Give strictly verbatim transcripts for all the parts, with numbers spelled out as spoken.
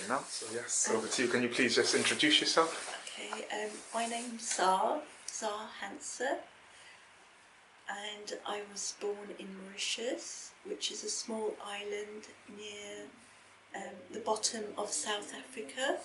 now. So yes, over to you. Can you please just introduce yourself? Okay, um, my name's Zar, Zar Hanser, and I was born in Mauritius, which is a small island near um, the bottom of South Africa.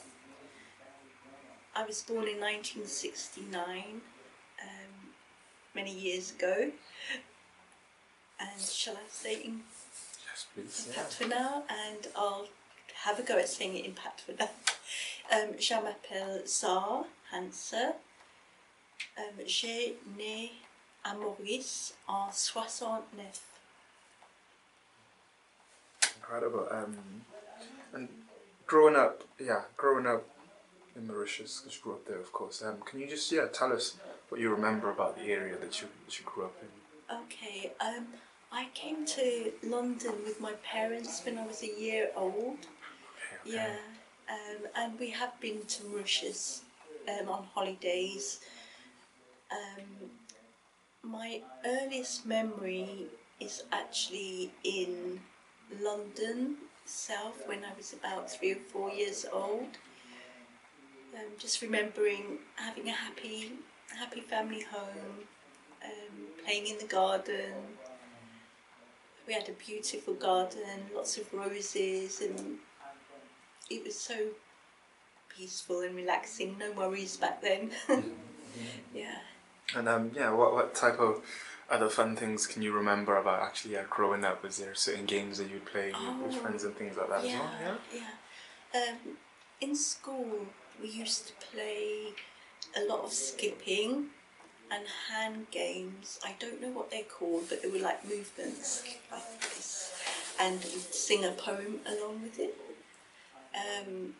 I was born in nineteen sixty-nine, um, many years ago, and shall I say in Yes, please. in Yeah. Patwina, and I'll have a go at saying it in Patwina. Um, je m'appelle Zar Hanser. Um, j'ai né à Maurice en soixante-neuf. Incredible. Um, and growing up, yeah, growing up in Mauritius, because you grew up there, of course. Um, can you just yeah tell us what you remember about the area that you that you grew up in? Okay, um, I came to London with my parents when I was a year old. Okay, okay. Yeah, um, and we have been to Mauritius um, on holidays. Um, my earliest memory is actually in London itself when I was about three or four years old. Um, just remembering having a happy, happy family home, um, playing in the garden. We had a beautiful garden, lots of roses, and it was so peaceful and relaxing. No worries back then. Yeah. And um, yeah, what what type of other fun things can you remember about actually yeah, growing up? Was there certain games that you'd play with, with Oh, friends and things like that yeah, as well? Yeah. yeah. Um, in school, we used to play a lot of skipping and hand games. I don't know what they're called, but they were like movements like this, and we'd sing a poem along with it. Um,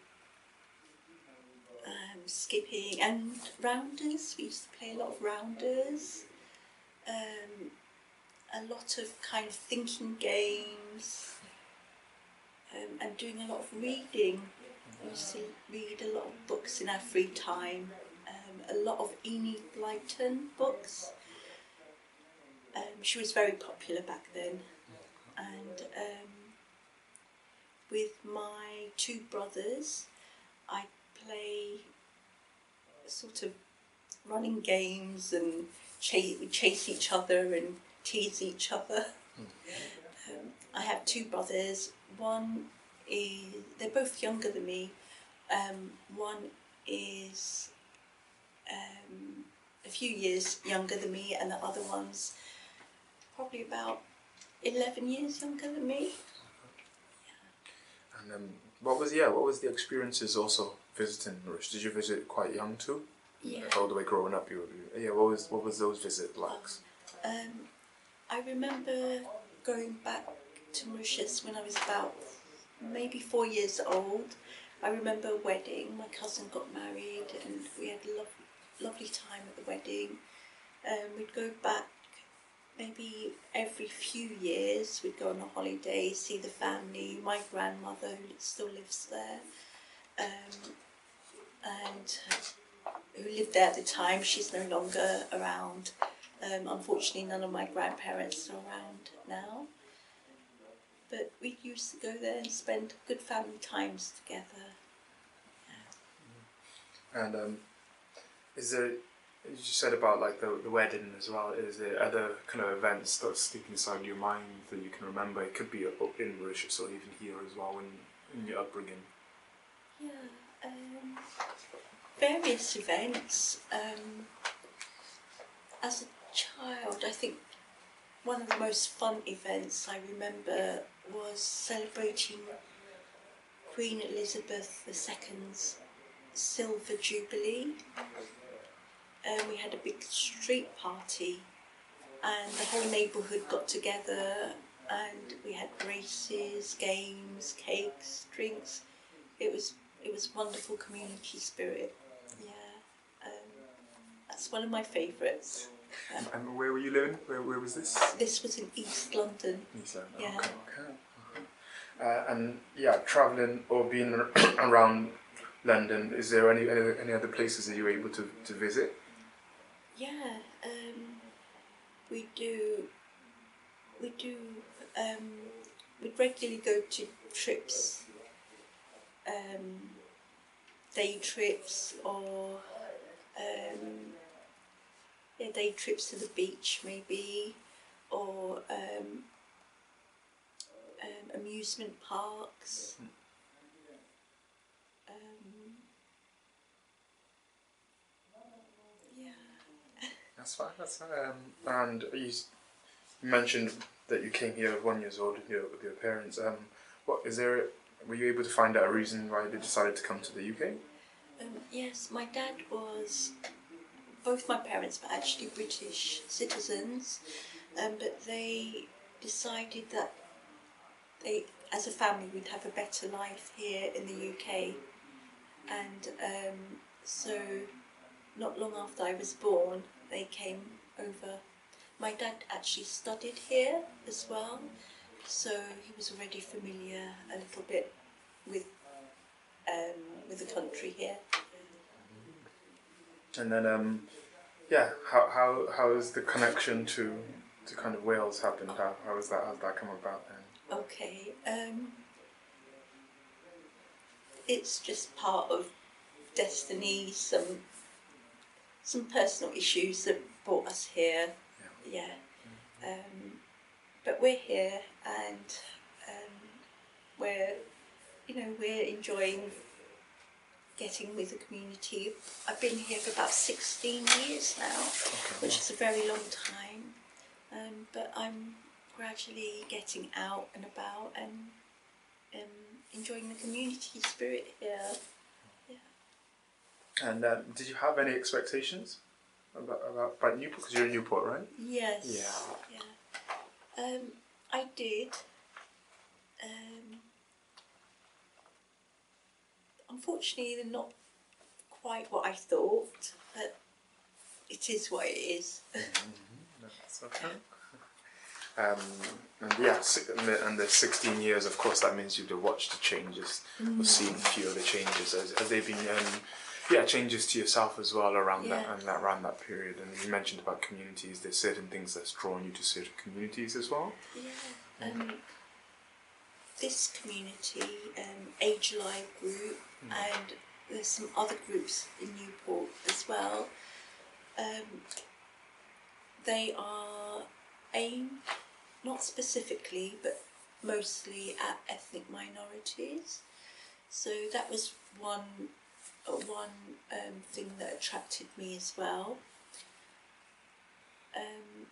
um, skipping and rounders. We used to play a lot of rounders. Um, a lot of kind of thinking games, um, and doing a lot of reading. We used to read a lot of books in our free time. Um, a lot of Enid Blyton books. Um, she was very popular back then, and um, with my two brothers, I play sort of running games and chase, chase each other and tease each other. Um, I have two brothers. One is, they're both younger than me. Um, one is um, a few years younger than me, and the other one's probably about eleven years younger than me. And um, what was yeah, what was the experiences also visiting Mauritius? Did you visit quite young too? Yeah. All the way growing up, you were, yeah. What was what was those visit likes? Um, I remember going back to Mauritius when I was about maybe four years old. I remember a wedding. My cousin got married, and we had a lovely, lovely time at the wedding. Um, we'd go back maybe every few years. We'd go on a holiday, see the family. My grandmother, who still lives there, um, and who lived there at the time, she's no longer around. Um, unfortunately, none of my grandparents are around now. But we used to go there and spend good family times together. Yeah. And um, is there, you said about like the, the wedding as well, is there other kind of events that stick inside your mind that you can remember? It could be up in Mauritius or even here as well in, in your upbringing. Yeah, um, various events. Um, as a child, I think one of the most fun events I remember was celebrating Queen Elizabeth the Second's Silver Jubilee. Um, we had a big street party, and the whole neighbourhood got together, and we had races, games, cakes, drinks. It was it was wonderful community spirit. Yeah, um, that's one of my favourites. Um, And where were you living? Where, where was this? this was in East London. East London. Yeah. Okay, okay. Uh, and yeah, traveling or being around London, is there any any, any other places that you were able to, to visit? Yeah, um, we do. We do. Um, we regularly go to trips. Um, um, day trips or um, yeah, day trips to the beach maybe, or um, um, amusement parks. Um, yeah. That's fine. That's fine. Um, and you s- you mentioned that you came here at one years old with your with your parents. Um, what is there? Were you able to find out a reason why they decided to come to the U K? Um, yes, my dad was, both my parents were actually British citizens, um, but they decided that they, as a family, would have a better life here in the U K. And um, so, not long after I was born, they came over. My dad actually studied here as well, so he was already familiar a little bit with um, with the country here. And then, um, yeah, how how how is the connection to to kind of Wales happened? How how is that? How's that come about then? Okay, um, it's just part of destiny. Some some personal issues that brought us here. Yeah, um, but we're here, and um, we're you know we're enjoying getting with the community. I've been here for about sixteen years now, which is a very long time. Um, but I'm gradually getting out and about and um, enjoying the community spirit here. Yeah. And um, did you have any expectations about about, about Newport? Because you're in Newport, right? Yes. Yeah. Yeah. Um, I did. Um, unfortunately, they're not quite what I thought, but it is what it is. Mm-hmm. That's okay. Um, and yeah, si- and the, and the sixteen years, of course, that means you've watched the changes, Mm. or seen a few of the changes. Has, has there been, um, yeah, changes to yourself as well around that Yeah. and that, around that period? And you mentioned about communities. There's certain things that's drawn you to certain communities as well. Yeah. Um, this community, um, Age Alive Group, Mm. and there's some other groups in Newport as well. Um, they are aimed, not specifically, but mostly at ethnic minorities. So that was one uh, one um, thing that attracted me as well. Um,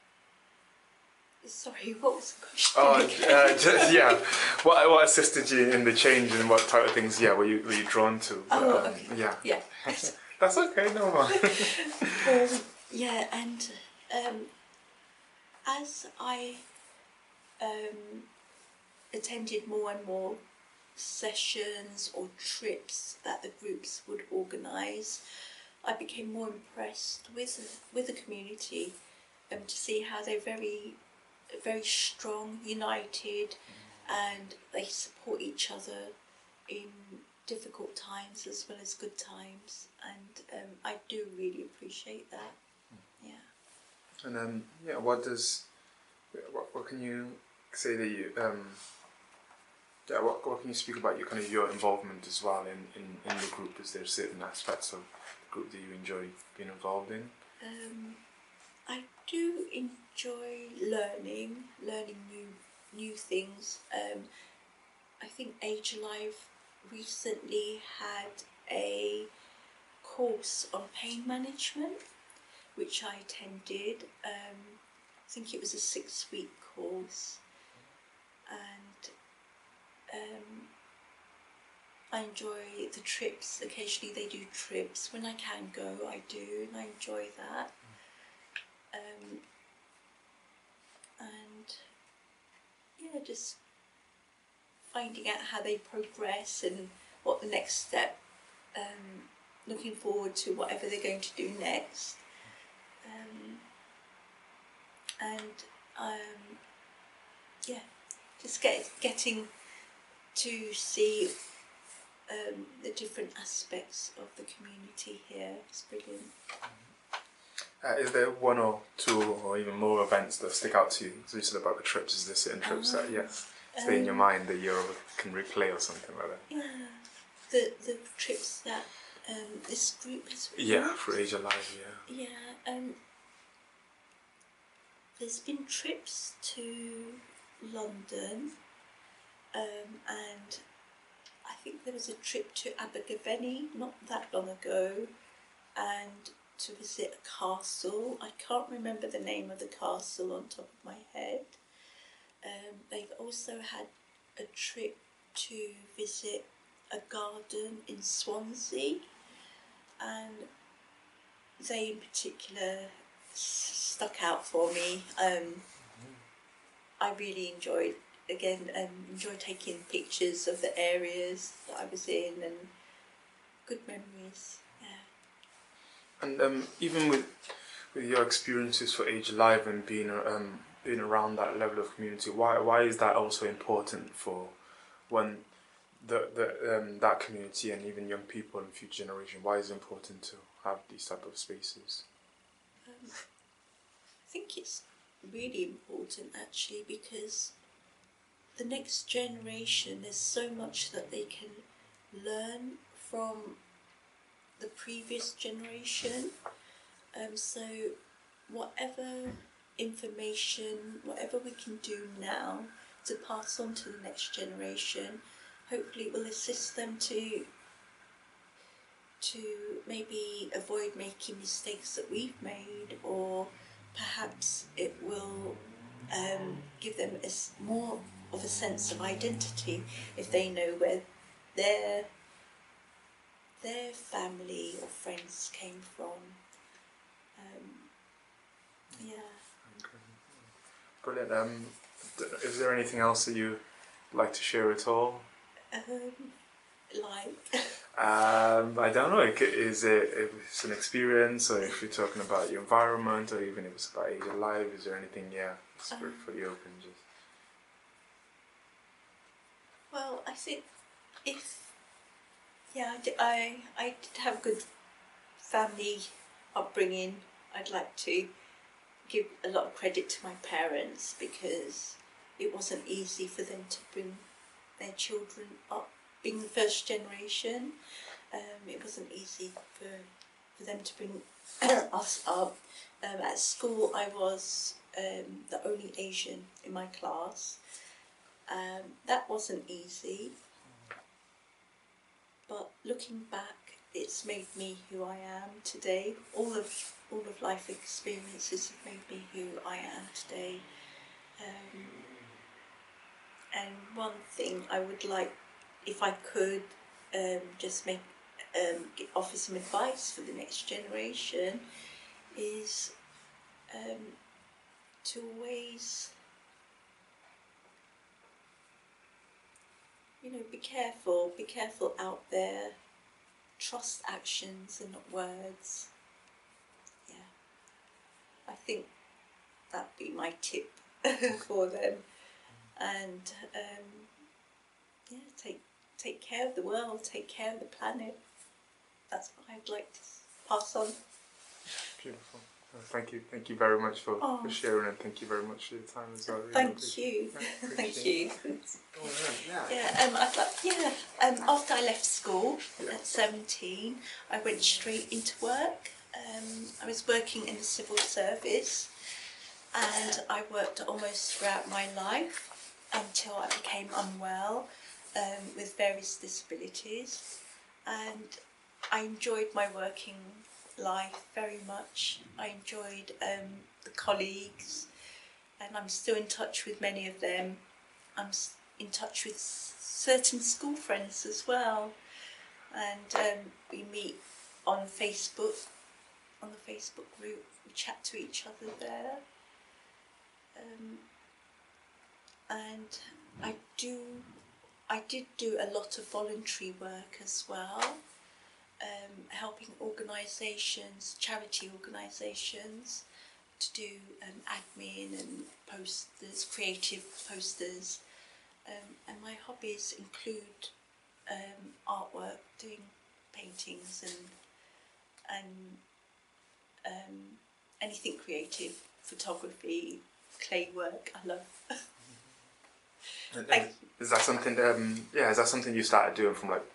sorry, what was the question? Oh, again? uh, just, yeah. What what assisted you in the change and what type of things? Yeah, were you were you drawn to? But, Oh, um, okay. Yeah. Yeah. That's okay. No more. um, yeah, and um, as I um, attended more and more sessions or trips that the groups would organise, I became more impressed with with the community, um, to see how they're very, very strong, united, and they support each other in difficult times as well as good times, and um, I do really appreciate that. Yeah. And um, yeah, what does what what can you say that you um. Yeah, what, what can you speak about your kind of your involvement as well in, in, in the group? Is there certain aspects of the group that you enjoy being involved in? Um, I do enjoy learning, learning new new things. Um, I think Age Alive recently had a course on pain management, which I attended. Um, I think it was a six-week course, and um, I enjoy the trips. Occasionally they do trips. When I can go, I do, and I enjoy that. Um, and yeah, just finding out how they progress and what the next step. Um, looking forward to whatever they're going to do next. Um, and um, yeah, just get getting to see um, the different aspects of the community here. It's brilliant. Uh, is there one or two or even more events that stick out to you? So you said about the trips. Is there certain trips Um, that yes stay in your um, mind that you can replay or something like that? Yeah. the the trips that um, this group has been Yeah, on. for Age Alive, yeah. Yeah, um, there's been trips to London, um, and I think there was a trip to Abergavenny not that long ago, and to visit a castle. I can't remember the name of the castle on top of my head. Um, they've also had a trip to visit a garden in Swansea, and they in particular s- stuck out for me. Um, I really enjoyed, again, um, enjoyed taking pictures of the areas that I was in, and good memories. Yeah. And um, even with with your experiences for Age Alive and being um being around that level of community, why why is that also important for when the the um that community and even young people in the future generation? Why is it important to have these type of spaces? Um, I think it's really important actually, because the next generation, there's so much that they can learn from the previous generation. Um, so whatever information, whatever we can do now to pass on to the next generation, hopefully it will assist them to to maybe avoid making mistakes that we've made, or perhaps it will um, give them a s more of a sense of identity if they know where their their family or friends came from. Um, yeah. Okay. Brilliant. Um, d- is there anything else that you'd like to share at all? Um, like. Um, I don't know. It c- Is it if it's an experience, or if you're talking about your environment, or even if it's about Age Alive? Is there anything? Yeah, it's Um, pretty fully open. Just Well, I think if yeah, I, di- I I did have good family upbringing. I'd like to give a lot of credit to my parents, because it wasn't easy for them to bring their children up. Being the first generation, um, it wasn't easy for for them to bring us up. Um, at school, I was um, the only Asian in my class. Um, that wasn't easy, but looking back, it's made me who I am today. All of all of life experiences have made me who I am today. Um, and one thing I would like, if I could, um, just make um, get, offer some advice for the next generation, is um, to always, you know, be careful, be careful out there. Trust actions and not words. Yeah, I think that'd be my tip for them. And um, yeah, take take care of the world, take care of the planet. That's what I'd like to pass on. beautiful. Uh, thank you, thank you very much for, Oh. for sharing, and thank you very much for your time as well. Really Thank appreciate you, it. Yeah, thank appreciate you. it. All right, yeah. Yeah, um, I'd like, yeah. Um, after I left school Yeah. at seventeen, I went straight into work. Um, I was working in the civil service, and I worked almost throughout my life until I became unwell um, with various disabilities, and I enjoyed my working life very much. I enjoyed um, the colleagues, and I'm still in touch with many of them. I'm s- in touch with s- certain school friends as well, and um, we meet on Facebook, on the Facebook group. We chat to each other there. Um, and I do, I did do a lot of voluntary work as well, um, helping organisations, charity organisations, to do um, admin and posters, creative posters, um, and my hobbies include um, artwork, doing paintings and and um, anything creative, photography, clay work. I love. And, I, and is that something? Um, yeah, is that something you started doing from like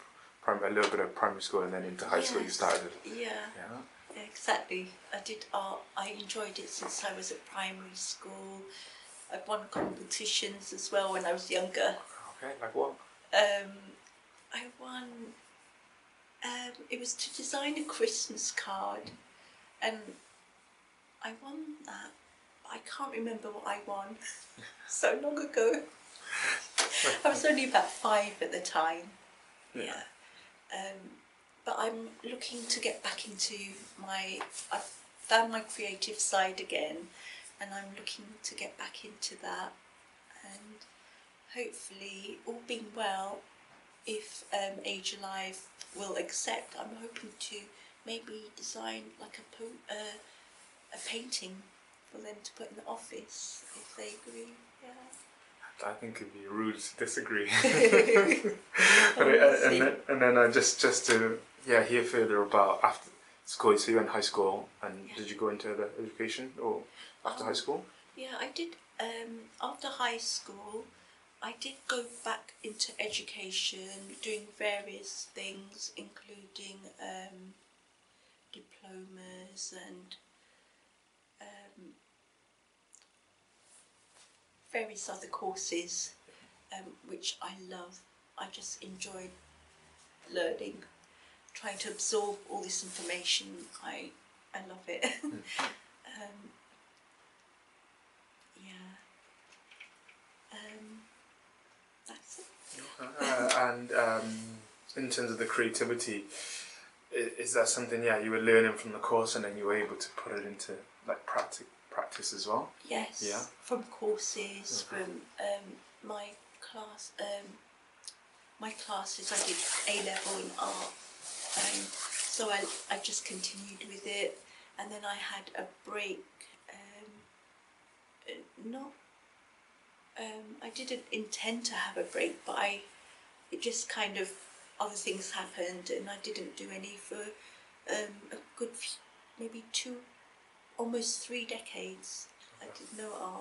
prim- a little bit of primary school, and then into high school you Yes. started. Yeah. Yeah. Exactly. I did art. I enjoyed it since I was at primary school. I've won competitions as well when I was younger. Okay, like what? Um, I won. Um, it was to design a Christmas card, and I won that. I can't remember what I won. So long ago. I was only about five at the time. Yeah. Yeah. Um, but I'm looking to get back into my. I've found my creative side again, and I'm looking to get back into that. And hopefully, all being well, if um, Age Alive will accept, I'm hoping to maybe design like a po- uh, a painting for them to put in the office if they agree. Yeah. I think it'd be rude to disagree. But it, uh, and then, and then uh, just just to yeah hear further about after school. So you went high school, and Yeah. did you go into the education or after Um, high school? Yeah, I did. Um, after high school, I did go back into education, doing various things, including um, diplomas and um, various other courses, um, which I love. I just enjoy learning, trying to absorb all this information. I I love it. um, yeah. Um, that's it. Uh, and um, in terms of the creativity, i- is that something yeah you were learning from the course, and then you were able to put it into like practice practice as well? Yes. Yeah. From courses, Okay. from um, my class, um, my classes. I did A level in art, um, so I I just continued with it, and then I had a break. Um, uh, not. Um, I didn't intend to have a break, but I. It just kind of other things happened, and I didn't do any for um, a good few, maybe two, almost three decades. I did no art.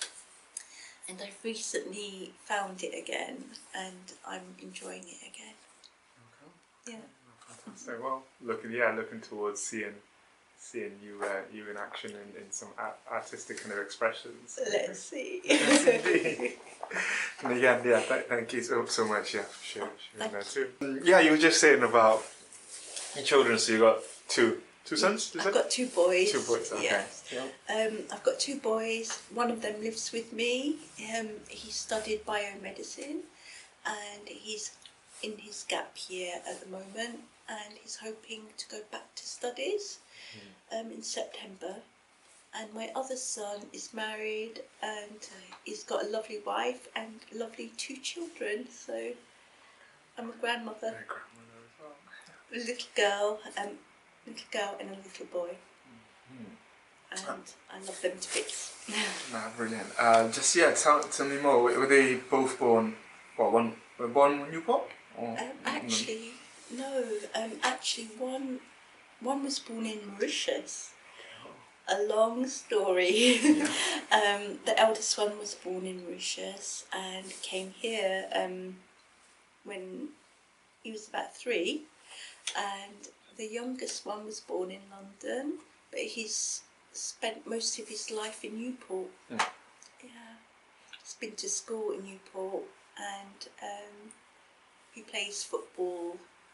And I've recently found it again, and I'm enjoying it again. Okay. Yeah. Fantastic. Well, looking yeah, looking towards seeing seeing you uh, you in action in, in some a- artistic kind of expressions. Let's see. Yes, indeed. And again, yeah, th- thank you so, so much, yeah, for sharing, sharing that too. Mm, Yeah, you were just saying about your children. So you got two two sons. Is I've it? got two boys. Two boys. Okay. Yes. Yeah. Um, I've got two boys. One of them lives with me. Um, he studied biomedicine, and he's in his gap year at the moment, and he's hoping to go back to studies um, in September. And my other son is married, and uh, he's got a lovely wife and lovely two children. So I'm a grandmother. Yeah, grandmother as well. A little girl, um, little girl and a little boy. Hmm. And I love them to bits. Nah, brilliant. Uh, just yeah, tell, tell me more. Were were they both born? Well, one were born in Newport? Or Um, actually, no. Um, actually, one one was born in Mauritius. A long story. Yeah. um, the eldest one was born in Mauritius and came here um, when he was about three, and the youngest one was born in London, but he's spent most of his life in Newport. Mm. Yeah, he's been to school in Newport, and um, he plays football.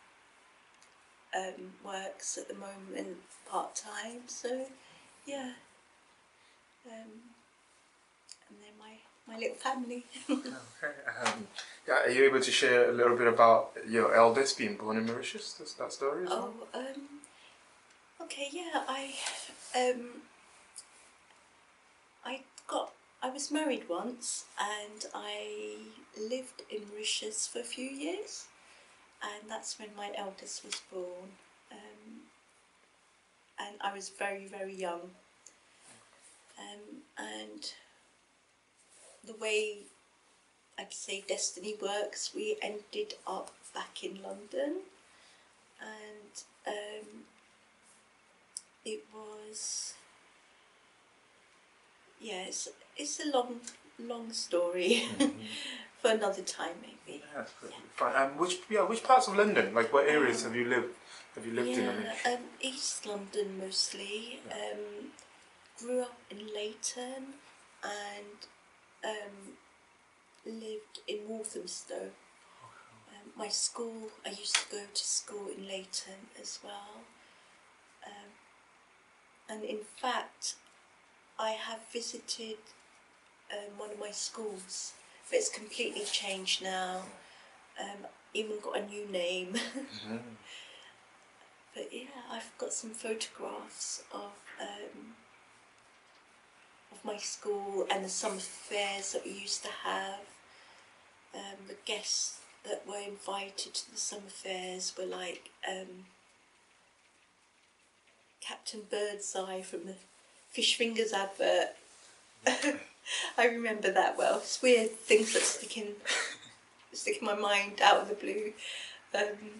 Um, works at the moment part time, so yeah. Um, and then my, my little family. Okay. Um, yeah, are you able to share a little bit about your eldest being born in Mauritius? That's that story as well. Oh, um, okay, yeah, I, um, I got, I was married once, and I lived in Mauritius for a few years, and that's when my eldest was born, um, and I was very, very young, um, and the way I'd say destiny works, we ended up back in London, and um, it was, yeah, it's, it's a long, long story Mm-hmm. for another time, maybe. Yeah, that's perfectly fine. Um, which yeah, which parts of London? Like, what areas Um, have you lived? Have you lived in? I mean, Yeah, um, East London mostly. Yeah. Um, grew up in Leighton and um, lived in Walthamstow. Um, my school, I used to go to school in Leighton as well. Um, and in fact, I have visited um, one of my schools, but it's completely changed now. Um, even got a new name. Mhm. But yeah, I've got some photographs of um, of my school and the summer fairs that we used to have. Um, the guests that were invited to the summer fairs were like um, Captain Birdseye from the Fish Fingers advert. I remember that well. It's weird things that stick in, stick in my mind out of the blue. Um,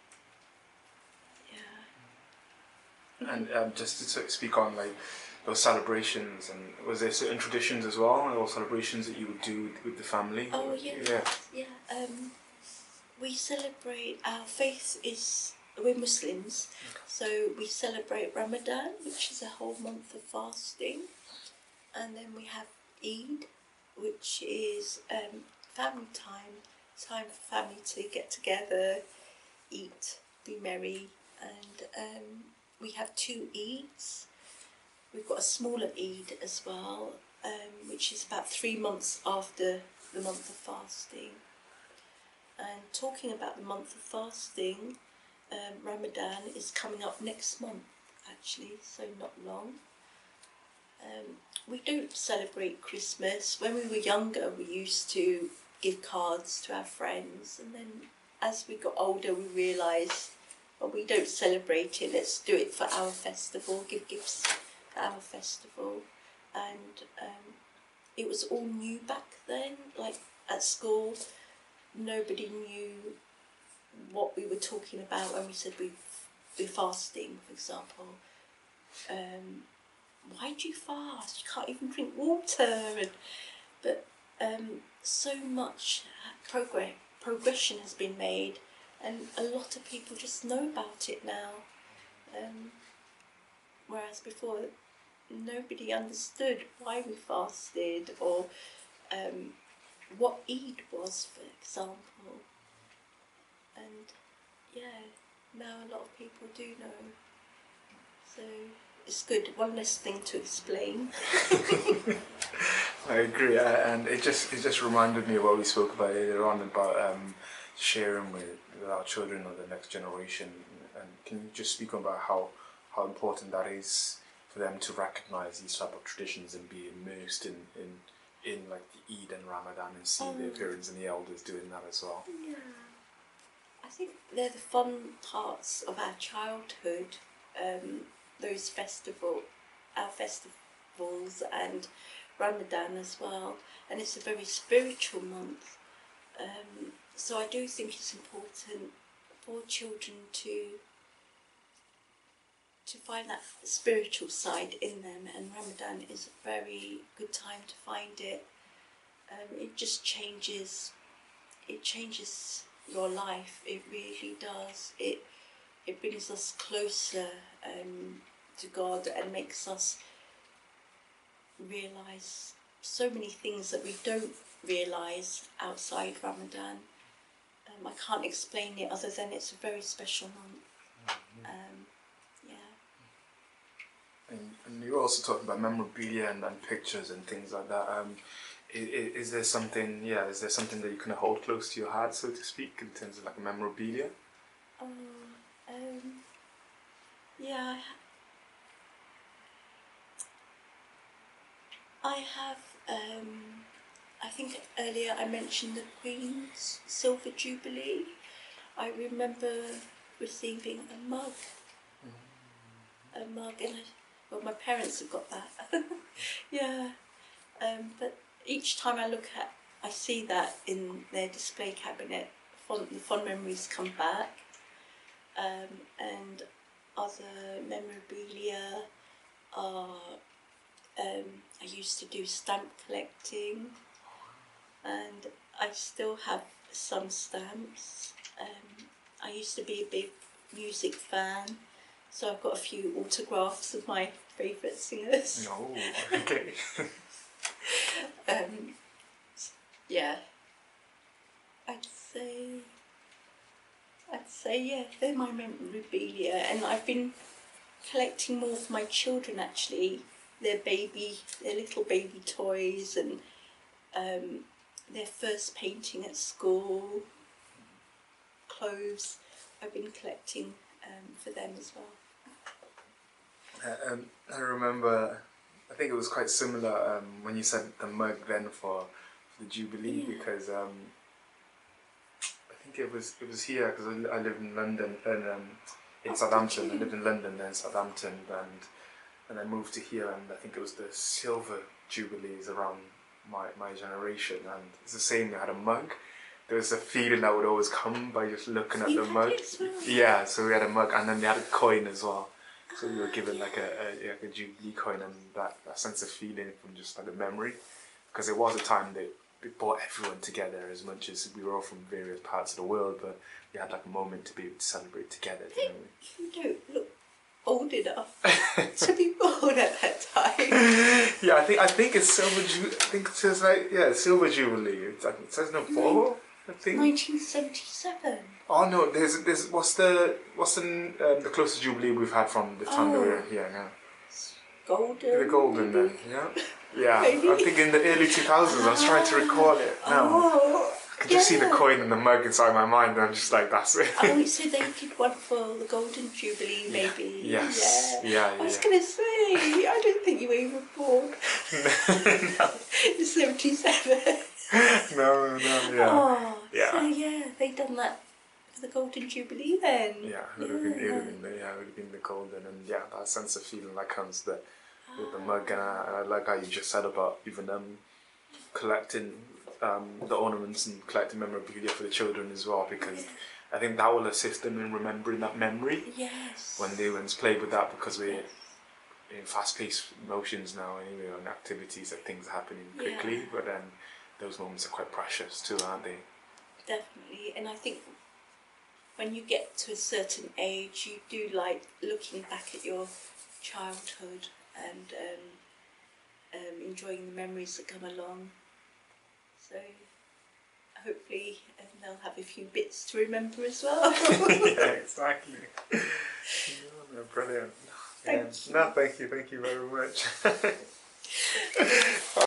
yeah. And um, just to sort of speak on like those celebrations, and was there certain traditions as well, or celebrations that you would do with, with the family? Oh yeah, Yeah. yeah. Um, we celebrate, our faith is, we're Muslims, so we celebrate Ramadan, which is a whole month of fasting, and then we have Eid, which is um, family time, time for family to get together, eat, be merry, and um, we have two Eids. We've got a smaller Eid as well, um, which is about three months after the month of fasting. And talking about the month of fasting, um, Ramadan is coming up next month, actually, so not long. Um, we don't celebrate Christmas. When we were younger, we used to give cards to our friends, and then as we got older, we realised, well, we don't celebrate it, let's do it for our festival, give gifts for our festival. And um, it was all new back then, like at school, nobody knew what we were talking about when we said we, we're fasting, for example. Um, why do you fast? You can't even drink water. And, but um, so much progress, progression has been made, and a lot of people just know about it now. Um, whereas before, nobody understood why we fasted, or um, what Eid was, for example. And yeah, now a lot of people do know. So it's good, one less thing to explain. I agree, uh, and it just it just reminded me of what we spoke about earlier on about um, sharing with, with our children or the next generation. And can you just speak about how how important that is for them to recognise these type of traditions and be immersed in in, in like the Eid and Ramadan, and see Um, their parents and the elders doing that as well? Yeah, I think they're the fun parts of our childhood. Um, those festival, our festivals, and Ramadan as well. And it's a very spiritual month. Um, so I do think it's important for children to to find that spiritual side in them, and Ramadan is a very good time to find it. Um, it just changes. It changes your life. It really does. It it brings us closer um, to God, and makes us realise so many things that we don't realise outside Ramadan. Um, I can't explain it other than it's a very special month. Um, yeah. And, and you're also talking about memorabilia and, and pictures and things like that. Um, is, is there something, yeah, is there something that you kind of hold close to your heart, so to speak, in terms of like memorabilia? Oh, um, yeah. I have. Um, I think earlier I mentioned the Queen's Silver Jubilee. I remember receiving a mug, a mug, and I, well, my parents have got that. Yeah, um, but each time I look at, I see that in their display cabinet, fond, the fond memories come back, um, and other memorabilia are Um, I used to do stamp collecting, and I still have some stamps. Um, I used to be a big music fan, so I've got a few autographs of my favourite singers. Oh, okay. um, yeah, I'd say, I'd say yeah, they're my memorabilia, and I've been collecting more for my children actually. Their baby, their little baby toys, and um, their first painting at school, clothes. I've been collecting um, for them as well. Uh, um, I remember, I think it was quite similar um, when you said the mug then for, for the Jubilee, Yeah. because um, I think it was it was here because I, I lived in London and um, in Oh, Southampton. did I lived in London then Southampton, and and I moved to here, and I think it was the silver Jubilees around my my generation, and it's the same. I had a mug. There was a feeling that would always come by just looking at You the had mug. it as well? Yeah, so we had a mug, and then they had a coin as well. So we were given like a, a like a Jubilee coin, and that, that sense of feeling from just like the memory, because it was a time that it brought everyone together as much as we were all from various parts of the world, but we had like a moment to be able to celebrate together, didn't we? You don't look old enough to be born at that time. Yeah, I think I think it's silver Jubilee. I think it says like yeah, silver Jubilee. It's like, it says no four. I think. nineteen seventy-seven. Oh no, there's there's what's the what's the um, the closest Jubilee we've had from the time that Oh. we're here now? Golden. The golden maybe? then, yeah. Yeah, Maybe. I'm thinking the early two thousands. I was trying to recall it now. Oh, I can just see the yeah. coin and the mug inside my mind, and I'm just like, that's it. Oh, so they did one for the Golden Jubilee, maybe. Yes. Yeah. Yeah, yeah. I was going to say, I don't think you were even born in seventy-seven. No, no, yeah. Oh, Yeah. so yeah, they done that for the Golden Jubilee then. Yeah, it would have been, it would have been, the, yeah, it would have been the golden, and yeah, that sense of feeling that comes the, with the mug, and I, and I like how you just said about even um, collecting um, the ornaments and collecting memorabilia for the children as well, because Yeah. I think that will assist them in remembering that memory Yes. when they once played with that, because we're in fast-paced motions now anyway, on activities that things are happening quickly, Yeah. but then those moments are quite precious too, aren't they? Definitely, and I think when you get to a certain age, you do like looking back at your childhood and um, um, enjoying the memories that come along. So hopefully um, they'll have a few bits to remember as well. Yeah, exactly. No, no, brilliant. Thank Yeah. you. No, thank you, thank you very much.